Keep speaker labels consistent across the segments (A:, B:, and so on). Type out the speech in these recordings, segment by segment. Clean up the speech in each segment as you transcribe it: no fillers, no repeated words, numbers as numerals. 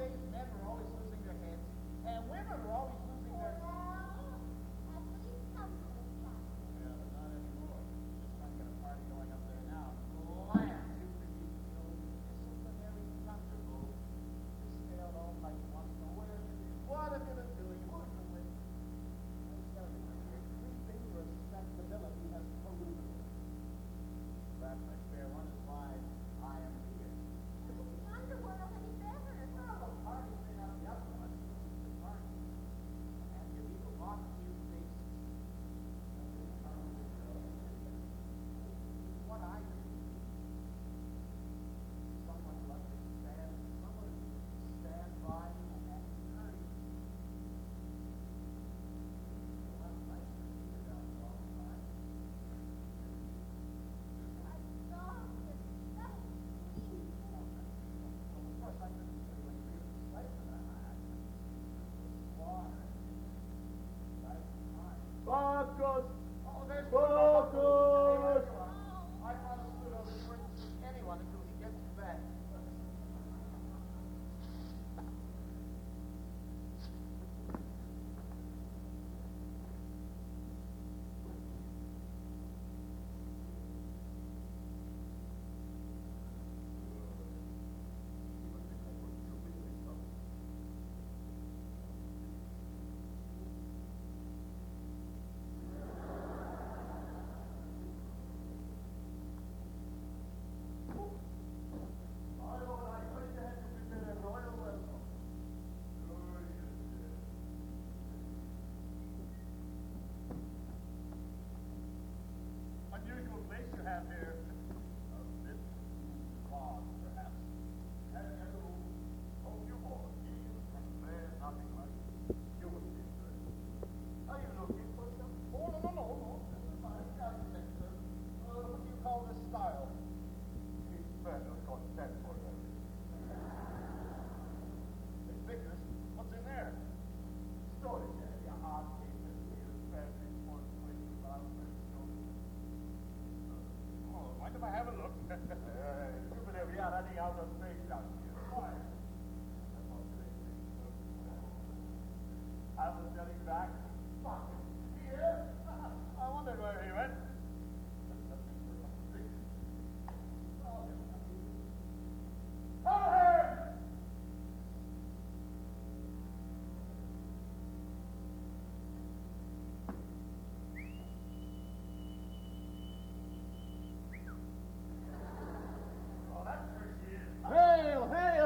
A: days, men were always losing their heads, and women were always losing their...
B: At least some of the time.
A: Yeah, but not anymore. Just trying to get a party going up there now. Land, too busy to go. Disciplinary thunderbolt. They stay out all night once in a while. What are you gonna do? You want to win? I tell you, my dear, creeping respectability has polluted it. Perhaps my fair one is why I am here.
B: Wonder what will be better.
A: Well, the party may not be up much. It's the party. And you leave a lot of new faces. What I need, someone like to stand, someone to stand by me and encourage me. Well, nice to see you down there all the time.
B: I saw this so sweet.
A: Well, of course, I couldn't say when you were excitement. I water. Right?
C: Marcos!
A: Oh, there's
C: Marcos!
A: I promised Pluto that he wouldn't see anyone until he gets back.
C: Unusual place you have here. A bit odd, perhaps. Have you ever told you more? Man, nothing like you would be good. Are you looking for something?
A: Oh, no. This is my architecture. What do you call this style?
C: It's better contemporary.
A: Hey, Vickers, what's in there?
C: Storage area, art cases, field fabric, porcelain, development, Oh, mind if I have a look? You believe we are running out of space down here. Why? I was getting back. Here? I wondered where he went. Hey! Oh, that's where she is.
A: Hail!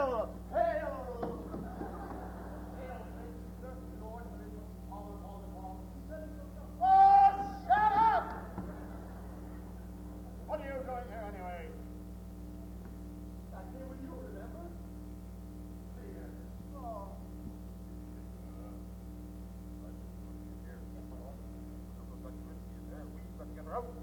A: Oh, shut up!
C: What are you doing here anyway?
A: I came with you, remember?
C: Here.
A: Oh.
C: We've got to get her out.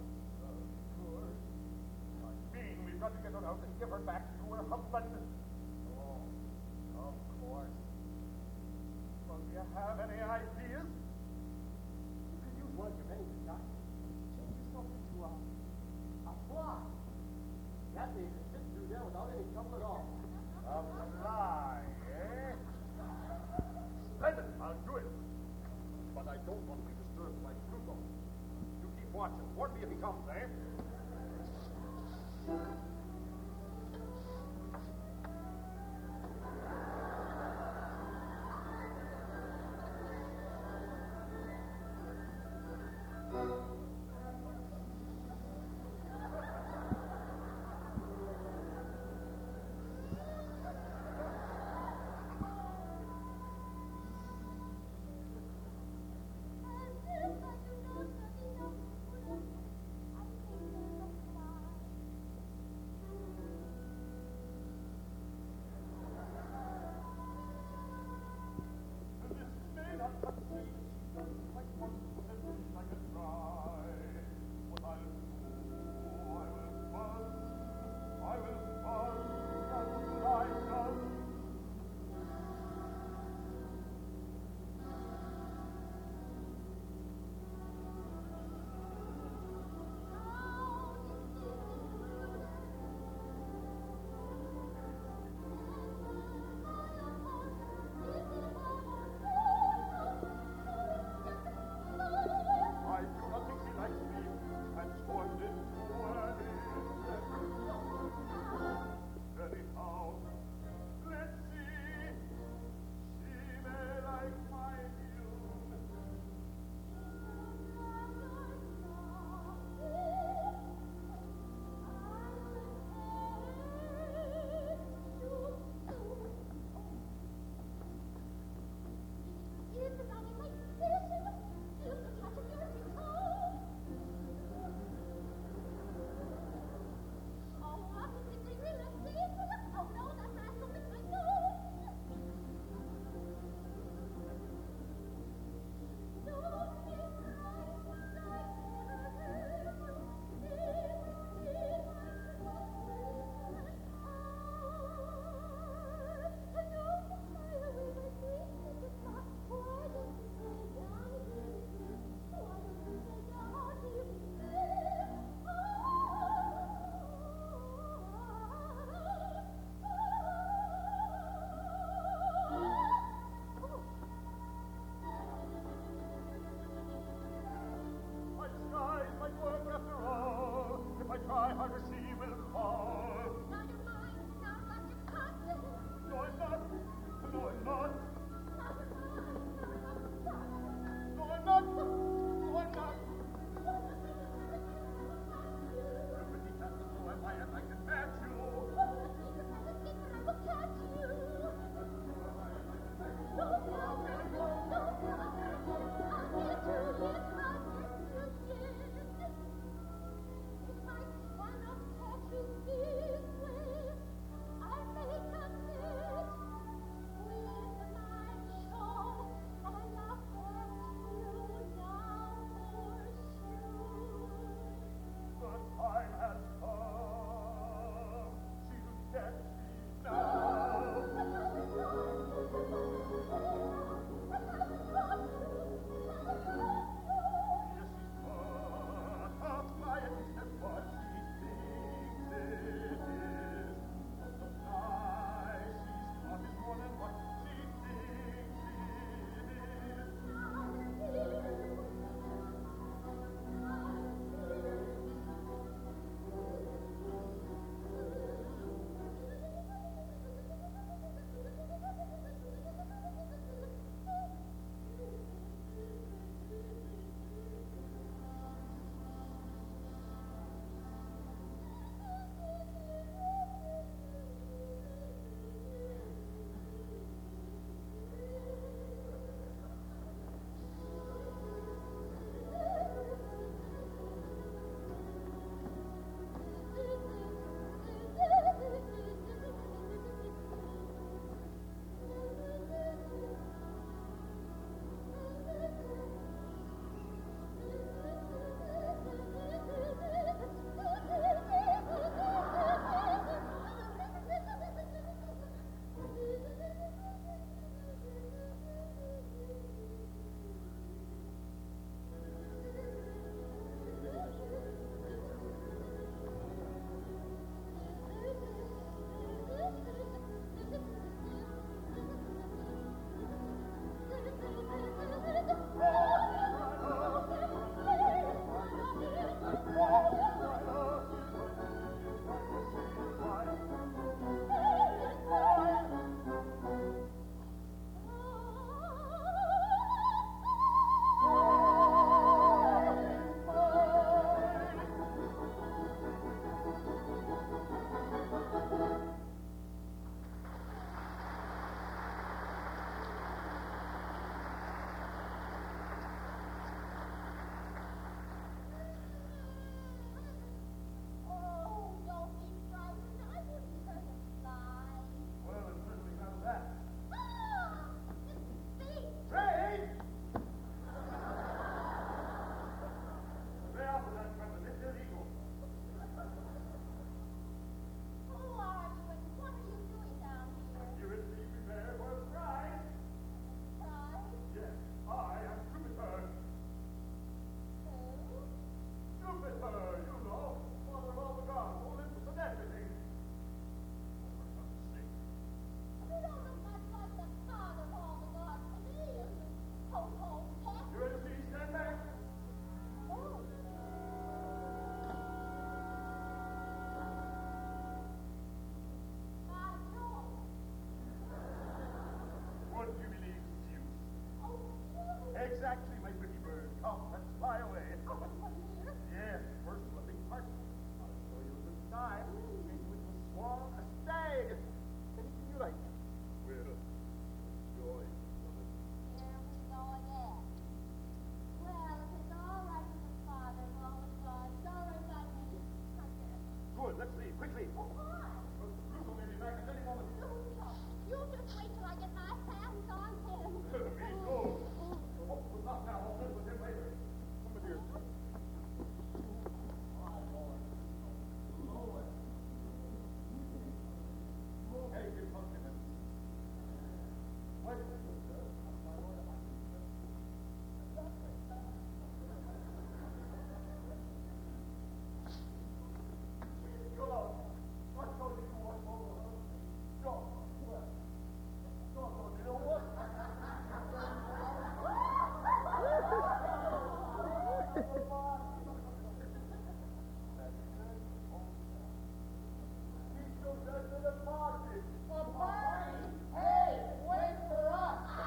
C: We've got to get her out and give her back to her husband.
A: Oh, of course.
C: Well, do you have any ideas?
A: You could use one of your many designs. Change yourself into a fly. That way you can sit through there without any trouble at all.
C: A fly, eh? Splendid, I'll do it. But I don't want to be disturbed by Pluto. You keep watching. Warn me if he comes, eh?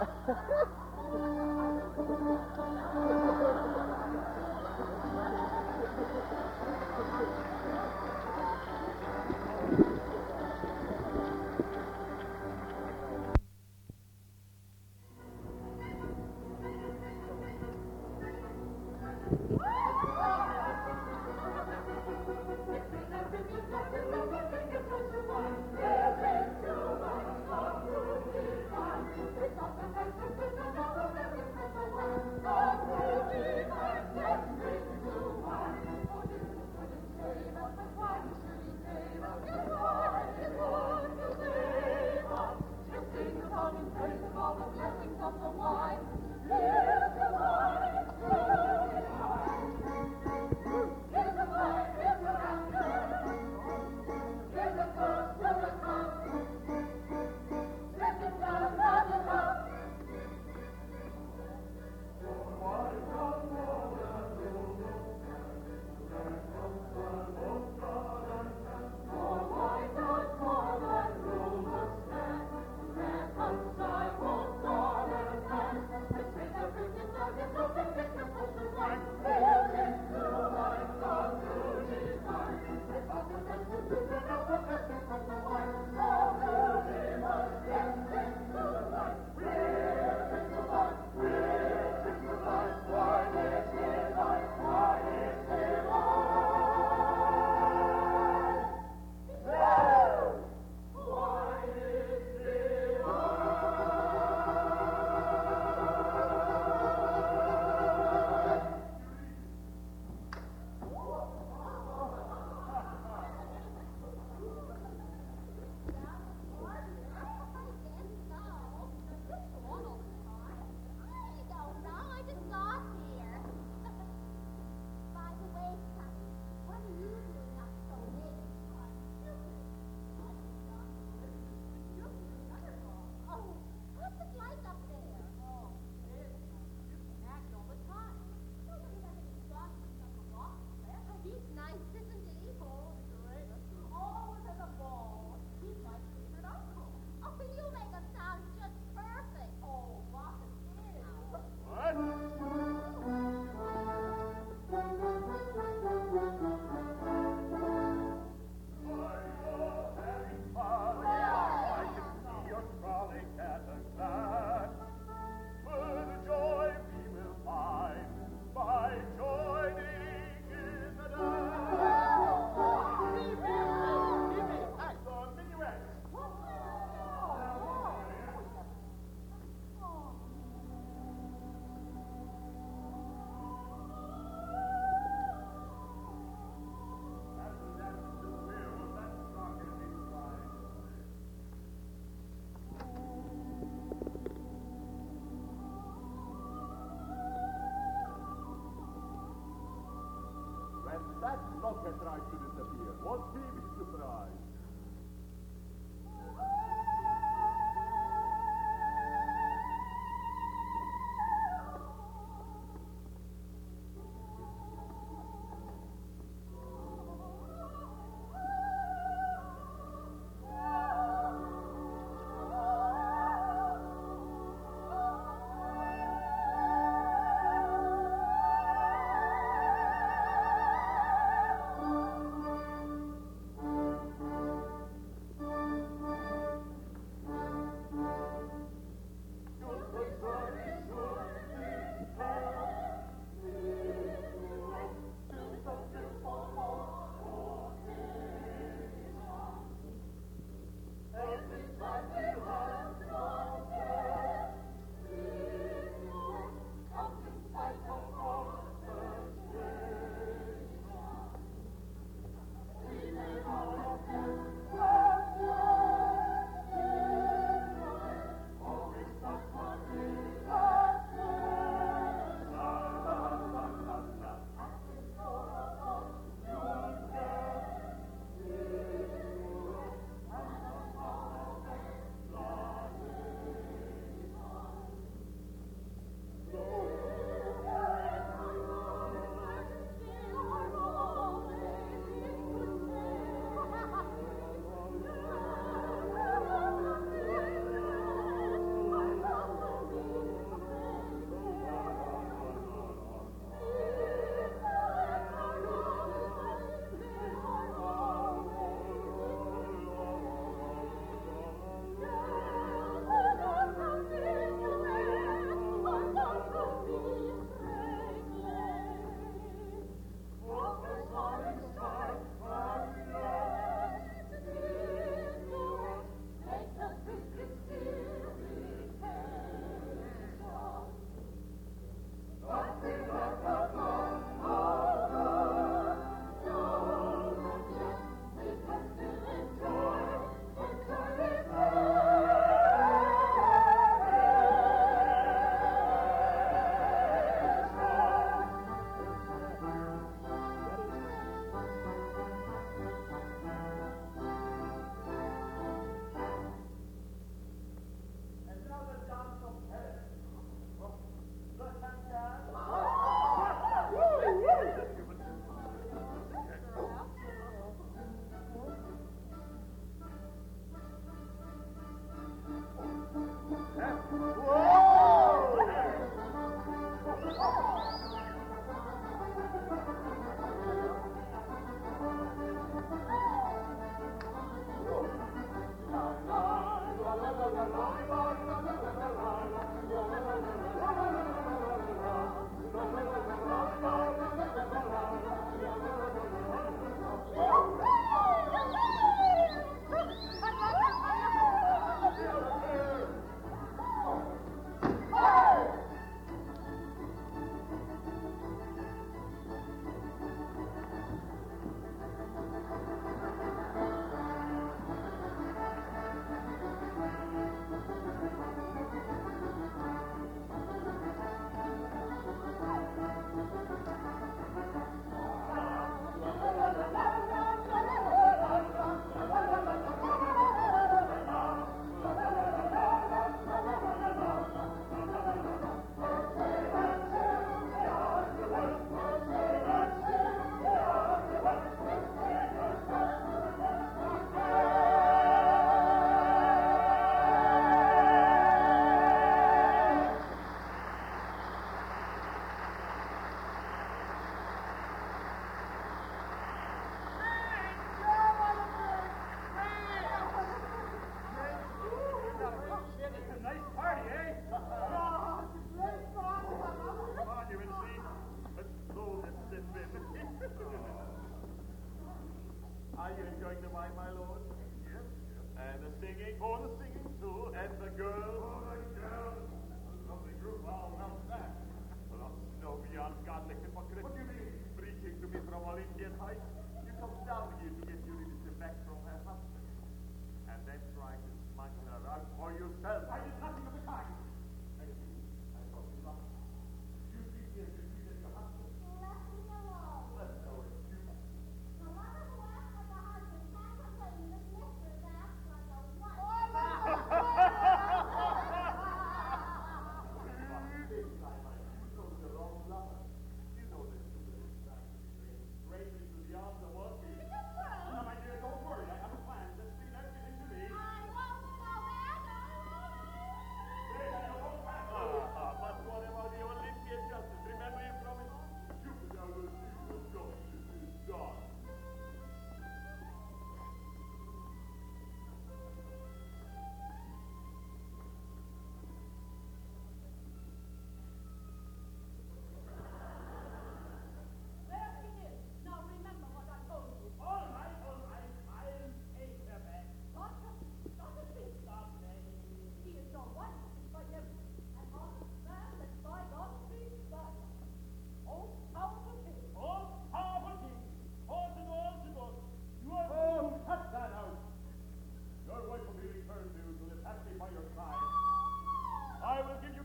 C: That locker tried to disappear. Won't he be surprised?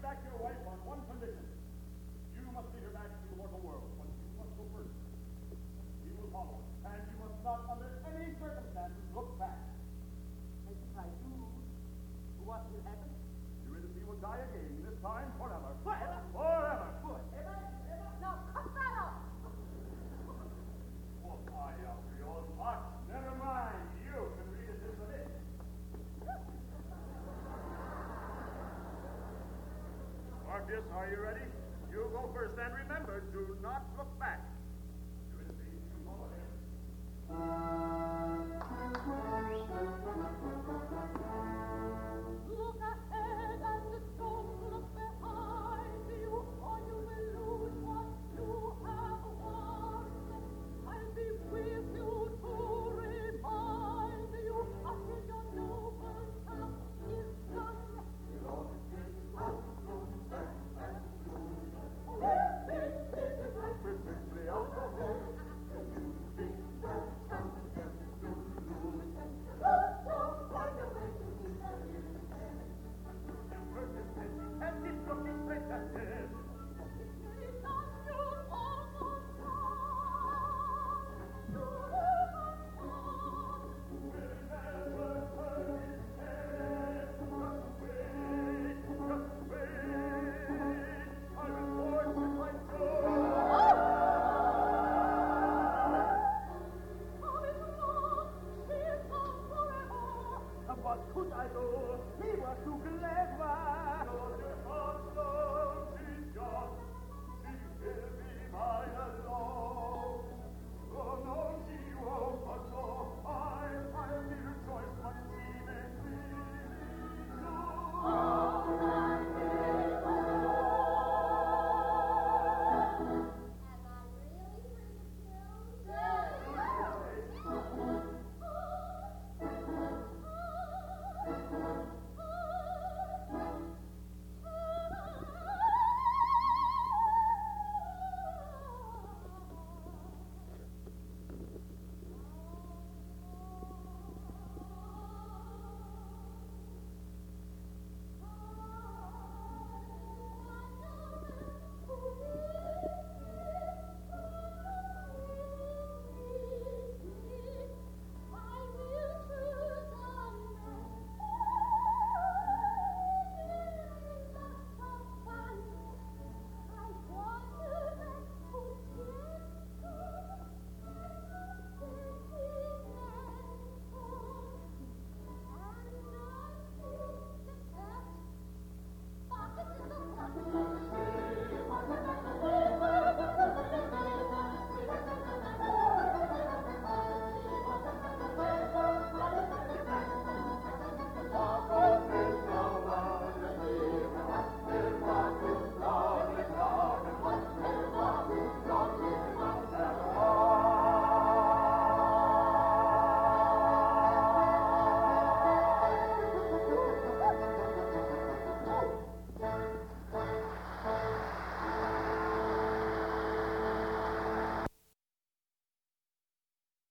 C: back your wife on one condition. You must lead her back to the mortal world, but you must go first. We will follow, and you must not, under any circumstances, look back.
A: And if I do, what will happen?
C: Eurydice will die again, this time forever.
A: Forever?
C: Forever.
A: Forever?
B: Now cut that off.
C: Oh, I am your heart. Never mind, you can read it this way. Marcus, are you ready? You go first, and remember, do not look back. Eurydice, you follow him.